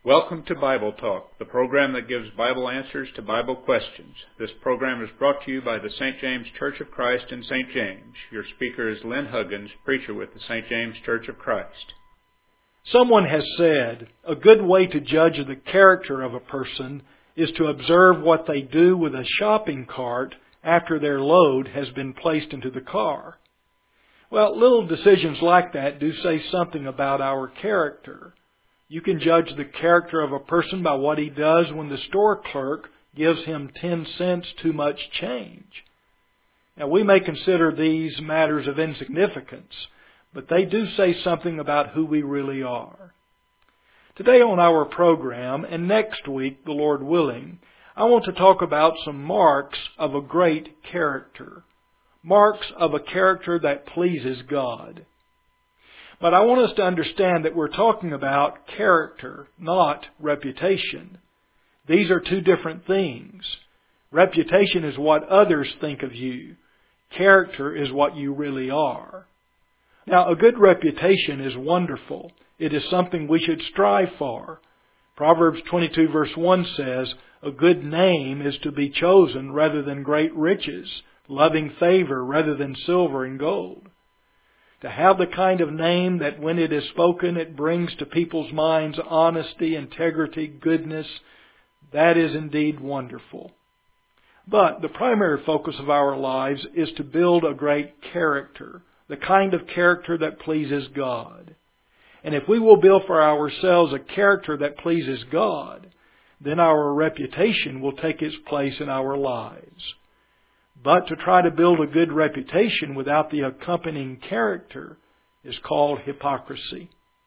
Welcome to Bible Talk, the program that gives Bible answers to Bible questions. This program is brought to you by the St. James Church of Christ in St. James. Your speaker is Lynn Huggins, preacher with the St. James Church of Christ. Someone has said, a good way to judge the character of a person is to observe what they do with a shopping cart after their load has been placed into the car. Well, little decisions like that do say something about our character. You can judge the character of a person by what he does when the store clerk gives him 10 cents too much change. Now, we may consider these matters of insignificance, but they do say something about who we really are. Today on our program, and next week, the Lord willing, I want to talk about some marks of a great character. Marks of a character that pleases God. But I want us to understand that we're talking about character, not reputation. These are two different things. Reputation is what others think of you. Character is what you really are. Now, a good reputation is wonderful. It is something we should strive for. Proverbs 22 verse 1 says, a good name is to be chosen rather than great riches, loving favor rather than silver and gold. To have the kind of name that when it is spoken, it brings to people's minds honesty, integrity, goodness, that is indeed wonderful. But the primary focus of our lives is to build a great character, the kind of character that pleases God. And if we will build for ourselves a character that pleases God, then our reputation will take its place in our lives. But to try to build a good reputation without the accompanying character is called hypocrisy.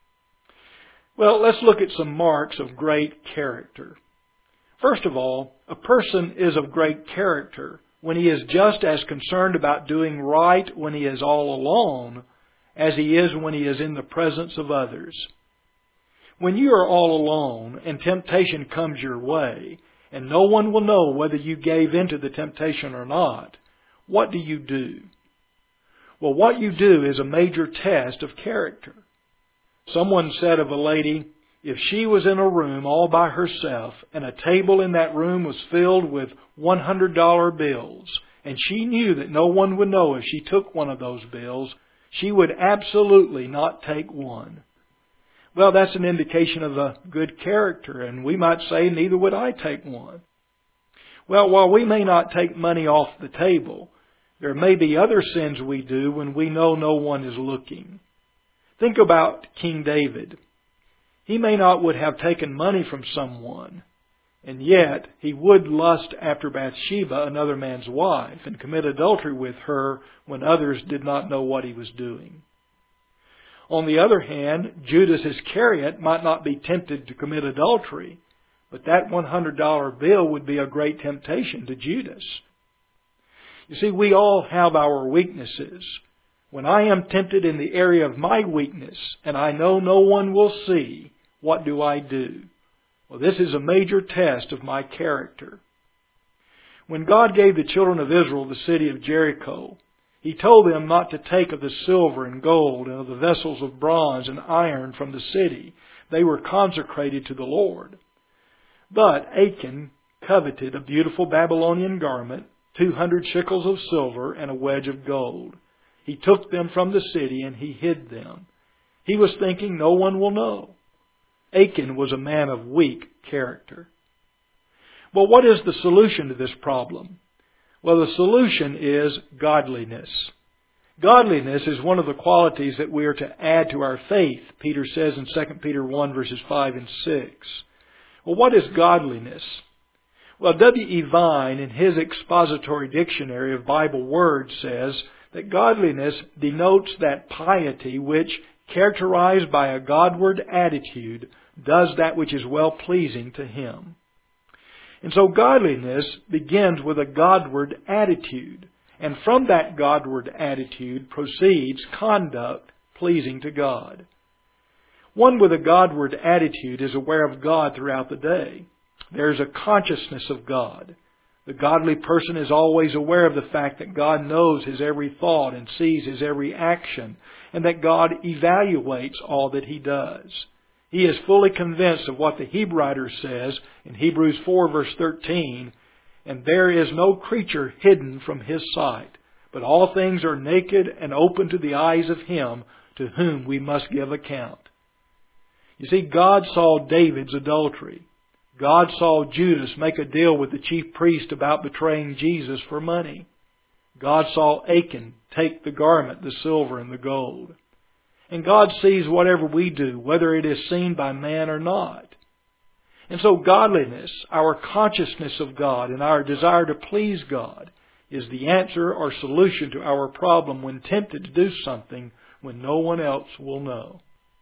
Well, let's look at some marks of great character. First of all, a person is of great character when he is just as concerned about doing right when he is all alone as he is when he is in the presence of others. When you are all alone and temptation comes your way, and no one will know whether you gave in to the temptation or not, what do you do? Well, what you do is a major test of character. Someone said of a lady, if she was in a room all by herself and a table in that room was filled with $100 bills, and she knew that no one would know if she took one of those bills, she would absolutely not take one. Well, that's an indication of a good character, and we might say, neither would I take one. Well, while we may not take money off the table, there may be other sins we do when we know no one is looking. Think about King David. He may not would have taken money from someone, and yet he would lust after Bathsheba, another man's wife, and commit adultery with her when others did not know what he was doing. On the other hand, Judas Iscariot might not be tempted to commit adultery, but that $100 bill would be a great temptation to Judas. You see, we all have our weaknesses. When I am tempted in the area of my weakness, and I know no one will see, what do I do? Well, this is a major test of my character. When God gave the children of Israel the city of Jericho, He told them not to take of the silver and gold and of the vessels of bronze and iron from the city. They were consecrated to the Lord. But Achan coveted a beautiful Babylonian garment, 200 shekels of silver, and a wedge of gold. He took them from the city and he hid them. He was thinking, no one will know. Achan was a man of weak character. Well, what is the solution to this problem? Well, the solution is godliness. Godliness is one of the qualities that we are to add to our faith, Peter says in 2 Peter 1 verses 5 and 6. Well, what is godliness? Well, W.E. Vine, in his expository dictionary of Bible words, says that godliness denotes that piety which, characterized by a Godward attitude, does that which is well-pleasing to Him. And so godliness begins with a Godward attitude. And from that Godward attitude proceeds conduct pleasing to God. One with a Godward attitude is aware of God throughout the day. There is a consciousness of God. The godly person is always aware of the fact that God knows his every thought and sees his every action, and that God evaluates all that he does. He is fully convinced of what the Hebrew writer says in Hebrews 4 verse 13, and there is no creature hidden from His sight, but all things are naked and open to the eyes of Him to whom we must give account. You see, God saw David's adultery. God saw Judas make a deal with the chief priest about betraying Jesus for money. God saw Achan take the garment, the silver and the gold. And God sees whatever we do, whether it is seen by man or not. And so godliness, our consciousness of God and our desire to please God, is the answer or solution to our problem when tempted to do something when no one else will know.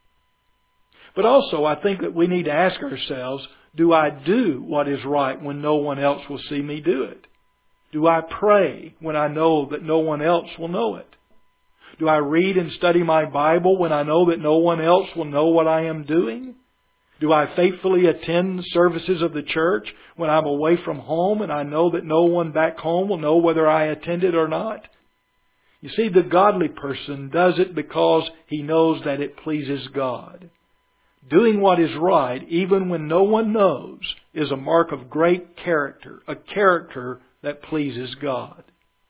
But also, I think that we need to ask ourselves, do I do what is right when no one else will see me do it? Do I pray when I know that no one else will know it? Do I read and study my Bible when I know that no one else will know what I am doing? Do I faithfully attend the services of the church when I'm away from home and I know that no one back home will know whether I attended or not? You see, the godly person does it because he knows that it pleases God. Doing what is right, even when no one knows, is a mark of great character, a character that pleases God.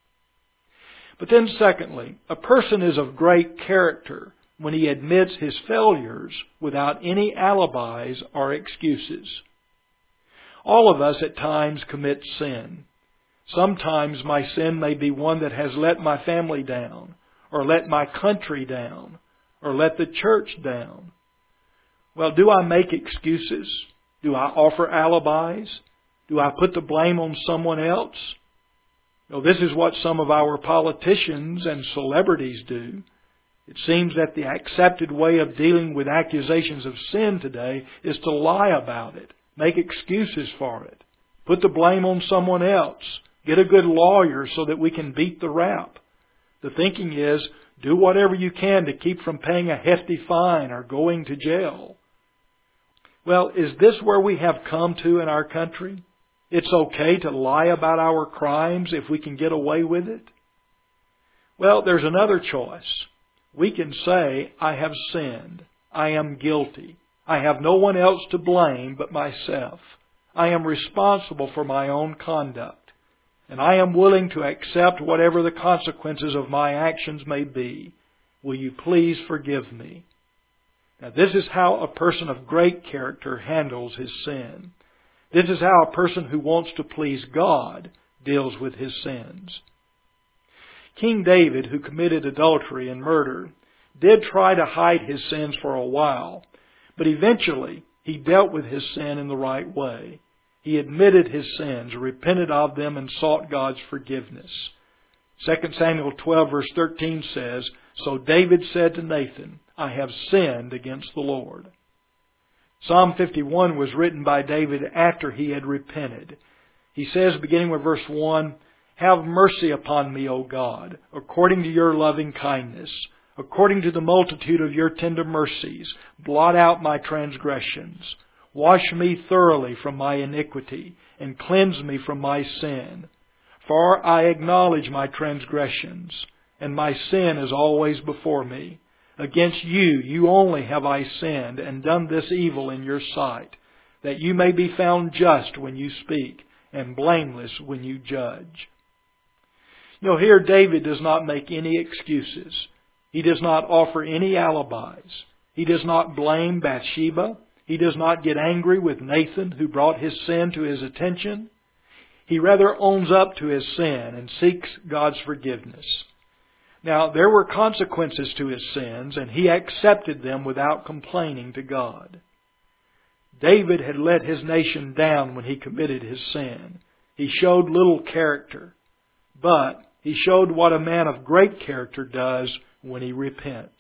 But then secondly, a person is of great character when he admits his failures without any alibis or excuses. All of us at times commit sin. Sometimes my sin may be one that has let my family down, or let my country down, or let the church down. Well, do I make excuses? Do I offer alibis? Do I put the blame on someone else? No, this is what some of our politicians and celebrities do. It seems that the accepted way of dealing with accusations of sin today is to lie about it, make excuses for it, put the blame on someone else, get a good lawyer so that we can beat the rap. The thinking is, do whatever you can to keep from paying a hefty fine or going to jail. Well, is this where we have come to in our country? It's okay to lie about our crimes if we can get away with it? Well, there's another choice. We can say, I have sinned. I am guilty. I have no one else to blame but myself. I am responsible for my own conduct. And I am willing to accept whatever the consequences of my actions may be. Will you please forgive me? Now, this is how a person of great character handles his sin. This is how a person who wants to please God deals with his sins. King David, who committed adultery and murder, did try to hide his sins for a while, but eventually he dealt with his sin in the right way. He admitted his sins, repented of them, and sought God's forgiveness. 2 Samuel 12 verse 13 says, So David said to Nathan, I have sinned against the Lord. Psalm 51 was written by David after he had repented. He says, beginning with verse 1, Have mercy upon me, O God, according to your loving kindness. According to the multitude of your tender mercies, blot out my transgressions. Wash me thoroughly from my iniquity, and cleanse me from my sin. For I acknowledge my transgressions, and my sin is always before me. Against you, you only have I sinned, and done this evil in your sight, that you may be found just when you speak, and blameless when you judge. You know, here David does not make any excuses. He does not offer any alibis. He does not blame Bathsheba. He does not get angry with Nathan, who brought his sin to his attention. He rather owns up to his sin and seeks God's forgiveness. Now, there were consequences to his sins, and he accepted them without complaining to God. David had let his nation down when he committed his sin. He showed little character, but he showed what a man of great character does when he repents.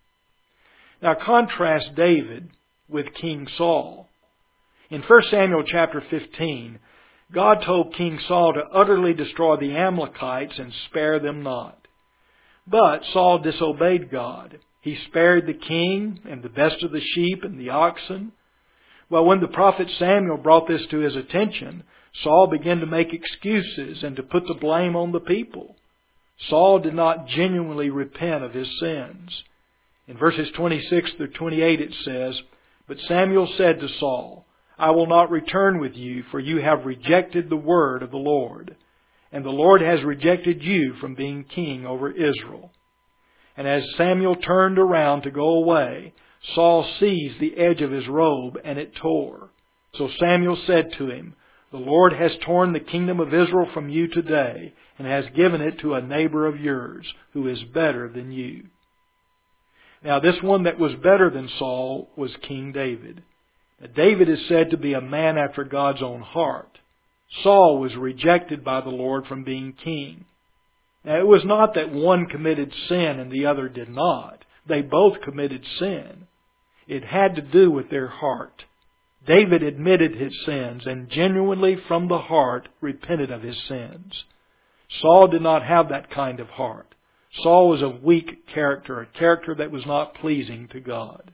Now, contrast David with King Saul. In 1 Samuel chapter 15, God told King Saul to utterly destroy the Amalekites and spare them not. But Saul disobeyed God. He spared the king and the best of the sheep and the oxen. Well, when the prophet Samuel brought this to his attention, Saul began to make excuses and to put the blame on the people. Saul did not genuinely repent of his sins. In verses 26 through 28 it says, But Samuel said to Saul, I will not return with you, for you have rejected the word of the Lord. And the Lord has rejected you from being king over Israel. And as Samuel turned around to go away, Saul seized the edge of his robe, and it tore. So Samuel said to him, The Lord has torn the kingdom of Israel from you today, and has given it to a neighbor of yours, who is better than you. Now this one that was better than Saul was King David. Now, David is said to be a man after God's own heart. Saul was rejected by the Lord from being king. Now it was not that one committed sin and the other did not. They both committed sin. It had to do with their heart. David admitted his sins and genuinely from the heart repented of his sins. Saul did not have that kind of heart. Saul was of weak character, a character that was not pleasing to God.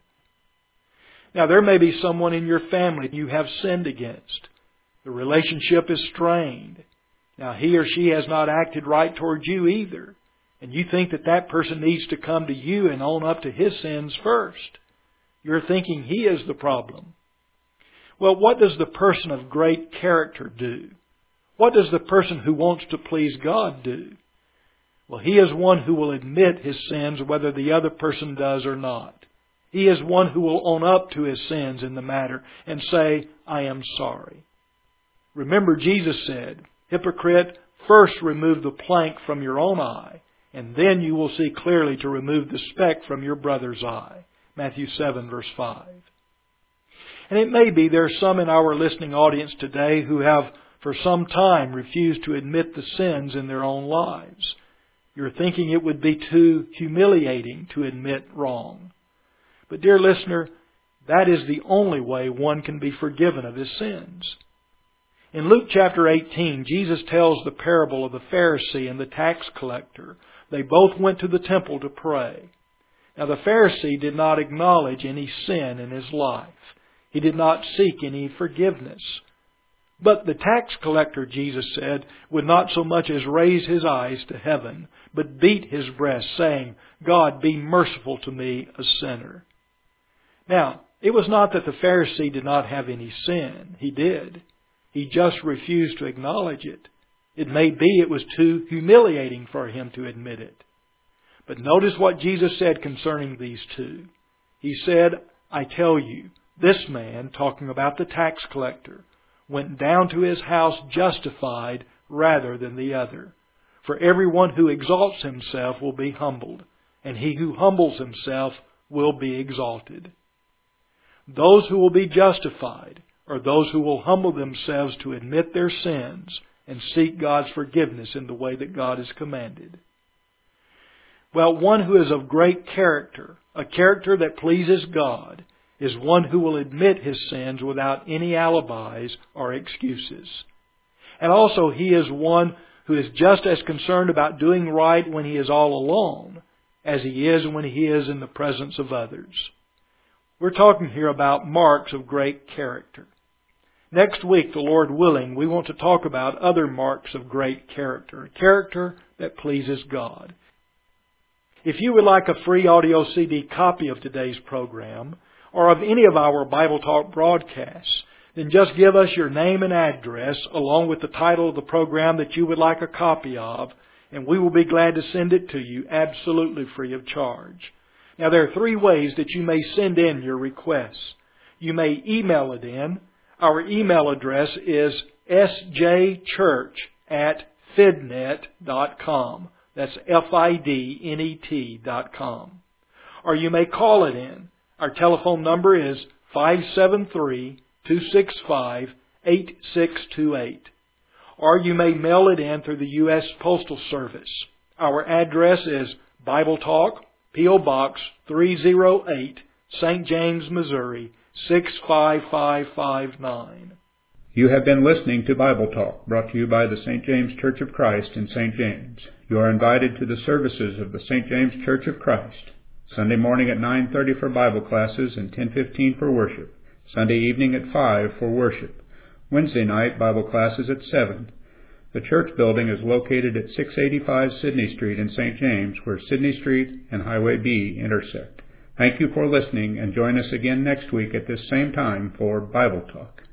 Now there may be someone in your family you have sinned against. The relationship is strained. Now he or she has not acted right towards you either. And you think that that person needs to come to you and own up to his sins first. You're thinking he is the problem. Well, what does the person of great character do? What does the person who wants to please God do? Well, he is one who will admit his sins whether the other person does or not. He is one who will own up to his sins in the matter and say, I am sorry. Remember, Jesus said, Hypocrite, first remove the plank from your own eye, and then you will see clearly to remove the speck from your brother's eye. Matthew 7, verse 5. And it may be there are some in our listening audience today who have for some time refused to admit the sins in their own lives. You're thinking it would be too humiliating to admit wrong. But dear listener, that is the only way one can be forgiven of his sins. In Luke chapter 18, Jesus tells the parable of the Pharisee and the tax collector. They both went to the temple to pray. Now the Pharisee did not acknowledge any sin in his life. He did not seek any forgiveness. But the tax collector, Jesus said, would not so much as raise his eyes to heaven, but beat his breast, saying, God, be merciful to me, a sinner. Now, it was not that the Pharisee did not have any sin. He did. He just refused to acknowledge it. It may be it was too humiliating for him to admit it. But notice what Jesus said concerning these two. He said, I tell you, this man, talking about the tax collector, went down to his house justified rather than the other. For everyone who exalts himself will be humbled, and he who humbles himself will be exalted. Those who will be justified are those who will humble themselves to admit their sins and seek God's forgiveness in the way that God has commanded. Well, one who is of great character, a character that pleases God, is one who will admit his sins without any alibis or excuses. And also he is one who is just as concerned about doing right when he is all alone as he is when he is in the presence of others. We're talking here about marks of great character. Next week, the Lord willing, we want to talk about other marks of great character, a character that pleases God. If you would like a free audio CD copy of today's program, or of any of our Bible Talk broadcasts, then just give us your name and address along with the title of the program that you would like a copy of, and we will be glad to send it to you absolutely free of charge. Now, there are 3 ways that you may send in your requests. You may email it in. Our email address is sjchurch@fidnet.com. That's FIDNET.com. Or you may call it in. Our telephone number is 573-265-8628. Or you may mail it in through the U.S. Postal Service. Our address is Bible Talk, P.O. Box 308, St. James, Missouri, 65559. You have been listening to Bible Talk, brought to you by the St. James Church of Christ in St. James. You are invited to the services of the St. James Church of Christ. Sunday morning at 9:30 for Bible classes and 10:15 for worship. Sunday evening at 5 for worship. Wednesday night Bible classes at 7. The church building is located at 685 Sidney Street in St. James, where Sidney Street and Highway B intersect. Thank you for listening, and join us again next week at this same time for Bible Talk.